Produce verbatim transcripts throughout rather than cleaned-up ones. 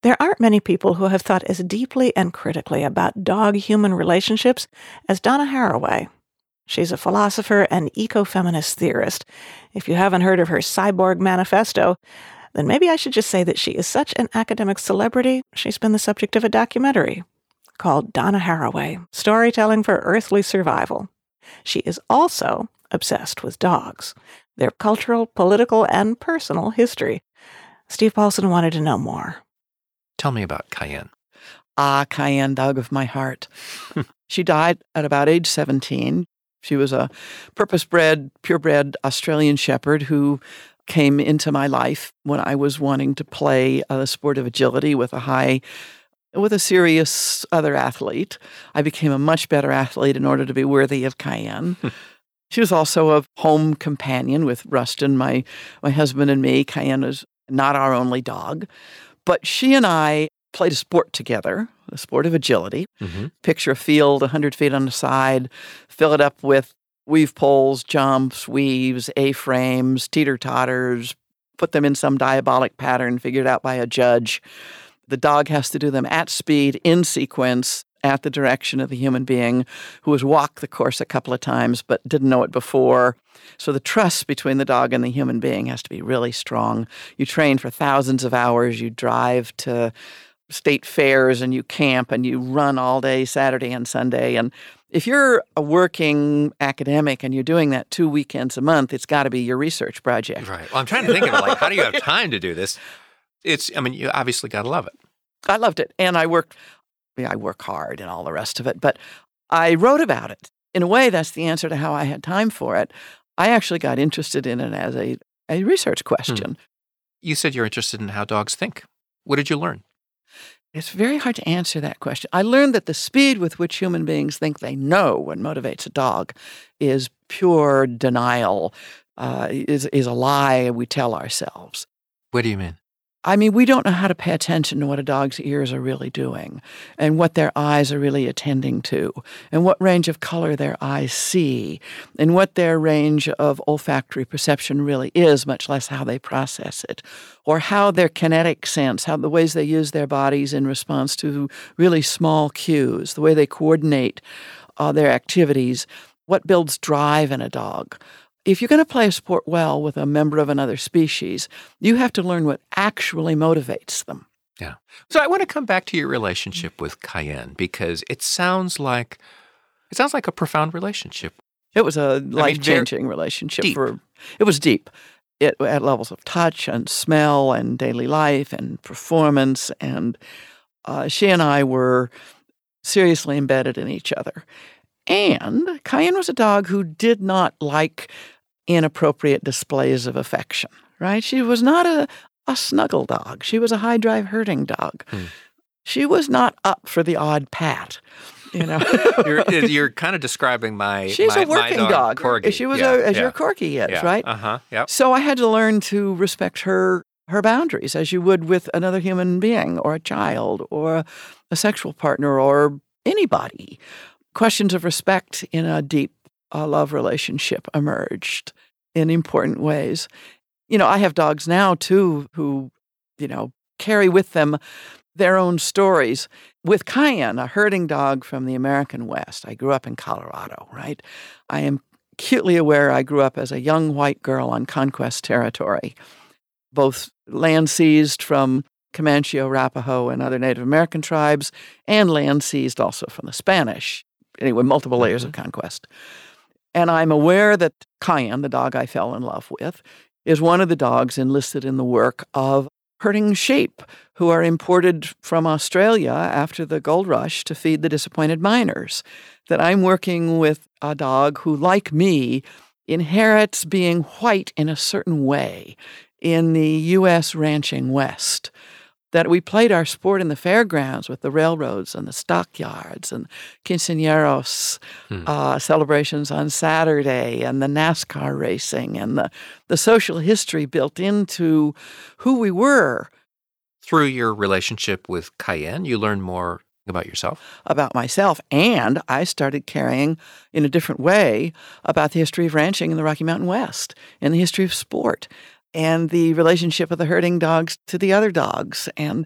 There aren't many people who have thought as deeply and critically about dog-human relationships as Donna Haraway. She's a philosopher and ecofeminist theorist. If you haven't heard of her Cyborg Manifesto, then maybe I should just say that she is such an academic celebrity, she's been the subject of a documentary called Donna Haraway, Storytelling for Earthly Survival. She is also obsessed with dogs, their cultural, political, and personal history. Steve Paulson wanted to know more. Tell me about Cayenne. Ah, Cayenne, dog of my heart. She died at about age seventeen. She was a purpose-bred, purebred Australian shepherd who came into my life when I was wanting to play a sport of agility with a high, with a serious other athlete. I became a much better athlete in order to be worthy of Cayenne. She was also a home companion with Rustin, my, my husband, and me. Cayenne was not our only dog. But she and I played a sport together, a sport of agility. Mm-hmm. Picture a field one hundred feet on the side, fill it up with weave poles, jumps, weaves, A-frames, teeter-totters, put them in some diabolic pattern figured out by a judge. The dog has to do them at speed, in sequence, at the direction of the human being who has walked the course a couple of times but didn't know it before. So the trust between the dog and the human being has to be really strong. You train for thousands of hours. You drive to state fairs and you camp and you run all day Saturday and Sunday. And if you're a working academic and you're doing that two weekends a month, it's got to be your research project. Right. Well, I'm trying to think of it, like, how do you have time to do this? It's, I mean, you obviously got to love it. I loved it. And I worked, yeah, I work hard and all the rest of it. But I wrote about it. In a way, that's the answer to how I had time for it. I actually got interested in it as a, a research question. Hmm. You said you're interested in how dogs think. What did you learn? It's very hard to answer that question. I learned that the speed with which human beings think they know what motivates a dog is pure denial, uh, is, is a lie we tell ourselves. What do you mean? I mean, we don't know how to pay attention to what a dog's ears are really doing and what their eyes are really attending to and what range of color their eyes see and what their range of olfactory perception really is, much less how they process it, or how their kinetic sense, how the ways they use their bodies in response to really small cues, the way they coordinate uh, their activities, what builds drive in a dog. If you're going to play a sport well with a member of another species, you have to learn what actually motivates them. Yeah. So I want to come back to your relationship with Cayenne because it sounds like it sounds like a profound relationship. It was a life-changing I mean, relationship. Deep. For it was deep. It at levels of touch and smell and daily life and performance, and uh, she and I were seriously embedded in each other. And Cayenne was a dog who did not like inappropriate displays of affection, right? She was not a, a snuggle dog. She was a high-drive herding dog. Hmm. She was not up for the odd pat, you know. you're, you're kind of describing my She's my, a working my dog, dog. Corgi. She was yeah, a, as yeah. your Corgi is, yeah. right? Uh-huh, yep. So I had to learn to respect her her boundaries as you would with another human being or a child or a sexual partner or anybody. Questions of respect in a deep uh, love relationship emerged in important ways. You know, I have dogs now, too, who, you know, carry with them their own stories. With Cayenne, a herding dog from the American West, I grew up in Colorado, right? I am acutely aware I grew up as a young white girl on conquest territory, both land seized from Comanche, Arapaho, and other Native American tribes, and land seized also from the Spanish. Anyway, multiple layers of conquest. And I'm aware that Cayenne, the dog I fell in love with, is one of the dogs enlisted in the work of herding sheep who are imported from Australia after the gold rush to feed the disappointed miners. That I'm working with a dog who, like me, inherits being white in a certain way in the U S ranching West. That we played our sport in the fairgrounds with the railroads and the stockyards and quinceañeros hmm. uh, celebrations on Saturday and the NASCAR racing and the, the social history built into who we were. Through your relationship with Cayenne, you learned more about yourself? About myself. And I started caring in a different way about the history of ranching in the Rocky Mountain West and the history of sport. And the relationship of the herding dogs to the other dogs, and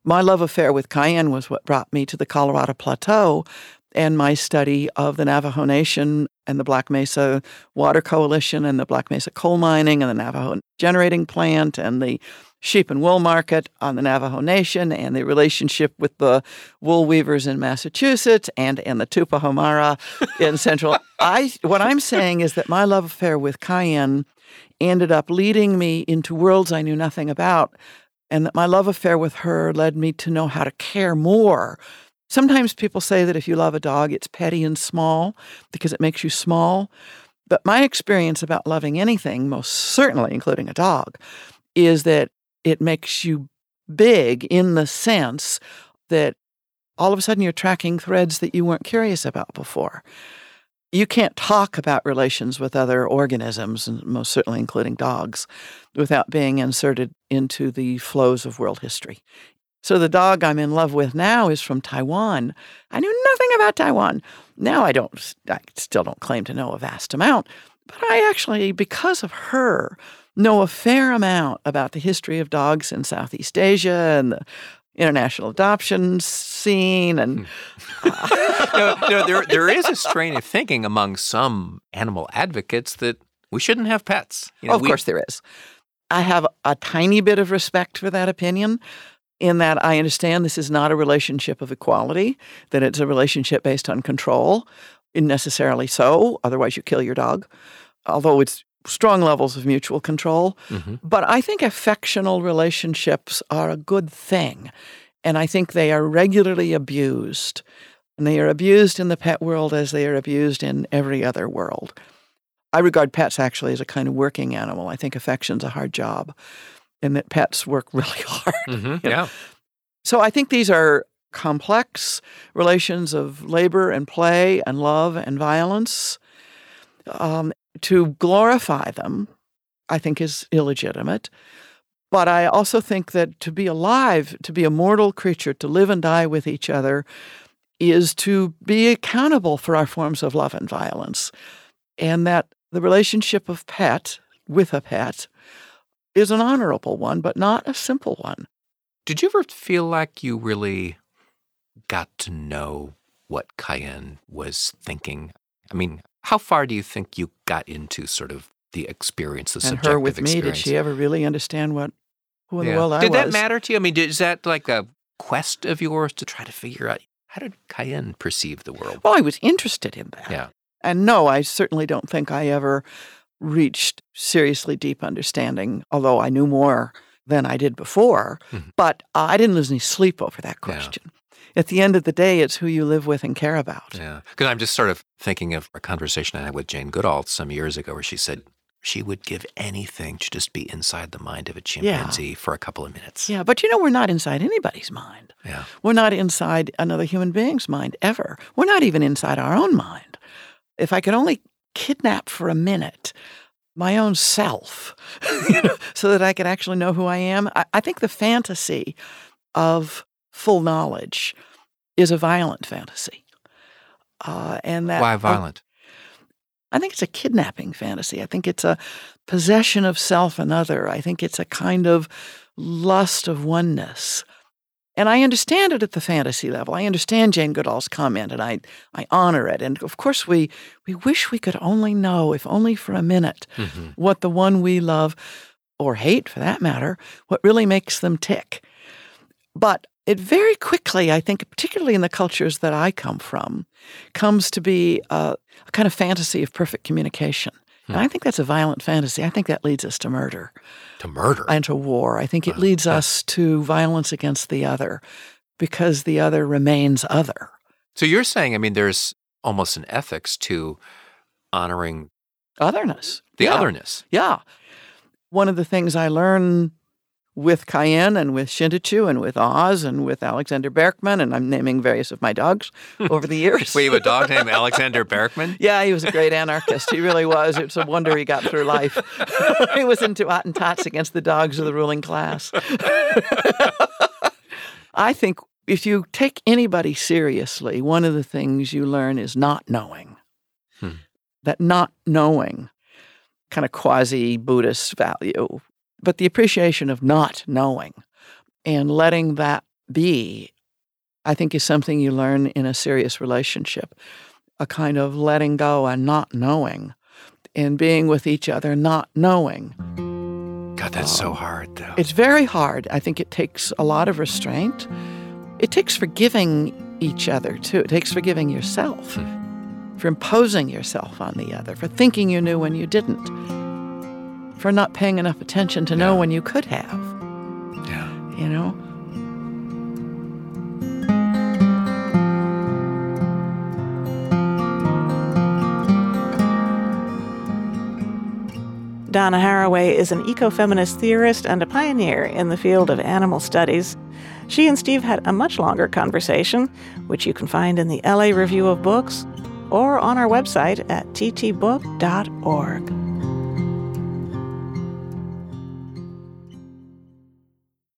My love affair with Cayenne was what brought me to the Colorado Plateau and my study of the Navajo Nation and the Black Mesa Water Coalition and the Black Mesa coal mining and the Navajo generating plant and the sheep and wool market on the Navajo Nation and the relationship with the wool weavers in Massachusetts and, and the Tupahomara in Central. I What I'm saying is that my love affair with Cayenne ended up leading me into worlds I knew nothing about, and that my love affair with her led me to know how to care more. Sometimes people say that if you love a dog, it's petty and small because it makes you small. But my experience about loving anything, most certainly including a dog, is that it makes you big in the sense that all of a sudden you're tracking threads that you weren't curious about before. You can't talk about relations with other organisms, and most certainly including dogs, without being inserted into the flows of world history. So the dog I'm in love with now is from Taiwan. I knew nothing about Taiwan. Now I don't, I still don't claim to know a vast amount, but I actually, because of her, know a fair amount about the history of dogs in Southeast Asia and the international adoption scene. And uh, no, no, there, there is a strain of thinking among some animal advocates that we shouldn't have pets. You know, of we, course there is. I have a tiny bit of respect for that opinion, in that I understand this is not a relationship of equality, that it's a relationship based on control, necessarily so, otherwise you kill your dog, although it's strong levels of mutual control. Mm-hmm. But I think affectional relationships are a good thing, and I think they are regularly abused. And they are abused in the pet world as they are abused in every other world. I regard pets actually as a kind of working animal. I think affection's a hard job, and that pets work really hard. Mm-hmm, yeah. So I think these are complex relations of labor and play and love and violence. Um, to glorify them, I think, is illegitimate. But I also think that to be alive, to be a mortal creature, to live and die with each other, is to be accountable for our forms of love and violence. And that the relationship of pet with a pet is an honorable one, but not a simple one. Did you ever feel like you really got to know what Cayenne was thinking? I mean, how far do you think you got into sort of the experience, the and subjective her with experience? me, did she ever really understand what who in yeah. the world I did was? Did that matter to you? I mean, is that like a quest of yours to try to figure out how did Cayenne perceive the world? Well, I was interested in that. Yeah. And no, I certainly don't think I ever reached seriously deep understanding, although I knew more than I did before. Mm-hmm. But uh, I didn't lose any sleep over that question. Yeah. At the end of the day, it's who you live with and care about. Yeah, because I'm just sort of thinking of a conversation I had with Jane Goodall some years ago where she said she would give anything to just be inside the mind of a chimpanzee yeah. for a couple of minutes. Yeah, but you know, we're not inside anybody's mind. Yeah. We're not inside another human being's mind ever. We're not even inside our own mind. If I could only kidnap for a minute my own self you know, so that I could actually know who I am, I, I think the fantasy of full knowledge is a violent fantasy. Uh, and that, Why violent? Uh, I think it's a kidnapping fantasy. I think it's a possession of self and other. I think it's a kind of lust of oneness. And I understand it at the fantasy level. I understand Jane Goodall's comment, and I, I honor it. And of course, we, we wish we could only know, if only for a minute, mm-hmm. what the one we love, or hate for that matter, what really makes them tick. But it very quickly, I think, particularly in the cultures that I come from, comes to be a, a kind of fantasy of perfect communication. Hmm. And I think that's a violent fantasy. I think that leads us to murder. To murder? And to war. I think it leads us to violence against the other because the other remains other. So you're saying, I mean, there's almost an ethics to honoring otherness. The yeah. otherness. Yeah. One of the things I learned with Cayenne and with Shintachu and with Oz and with Alexander Berkman, and I'm naming various of my dogs over the years. Wait, you have a dog named Alexander Berkman? Yeah, he was a great anarchist. He really was. It's a wonder he got through life. He was into Attentats against the dogs of the ruling class. I think if you take anybody seriously, one of the things you learn is not knowing. Hmm. That not knowing, kind of quasi-Buddhist value, but the appreciation of not knowing and letting that be, I think, is something you learn in a serious relationship, a kind of letting go and not knowing, and being with each other not knowing. God, that's so hard, though. It's very hard. I think it takes a lot of restraint. It takes forgiving each other, too. It takes forgiving yourself hmm. for imposing yourself on the other, for thinking you knew when you didn't, for not paying enough attention to yeah. know when you could have. Yeah. You know? Donna Haraway is an ecofeminist theorist and a pioneer in the field of animal studies. She and Steve had a much longer conversation, which you can find in the L A Review of Books or on our website at t t book dot org.